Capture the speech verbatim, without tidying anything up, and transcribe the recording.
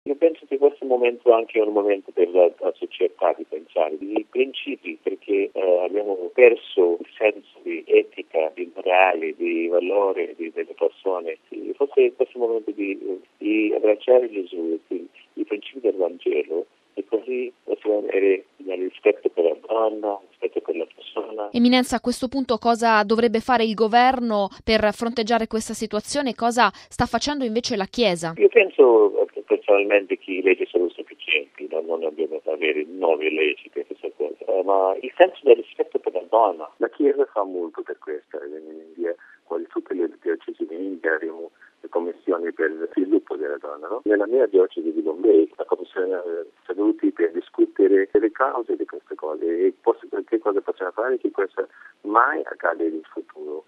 Io penso che questo momento anche è un momento per la, la società di pensare di principi, perché eh, abbiamo perso il senso di etica, di morale, di valore di, delle persone. E forse questo momento di, di abbracciare Gesù, i, i principi del Vangelo, e così possiamo avere il rispetto per la donna, il rispetto per la persona. Eminenza, a questo punto cosa dovrebbe fare il governo per fronteggiare questa situazione? Cosa sta facendo invece la Chiesa? Io penso personalmente che le leggi sono sufficienti, no? Non dobbiamo avere nuove leggi per questa cosa, uh, ma il senso del rispetto per la donna, la Chiesa fa molto per questo. In India, quasi tutte le diocesi in India abbiamo le commissioni per il sviluppo della donna. No? Nella mia diocesi di Bombay, la commissione è seduti per discutere le cause di queste cose e che cosa possiamo fare che questo mai accade in futuro.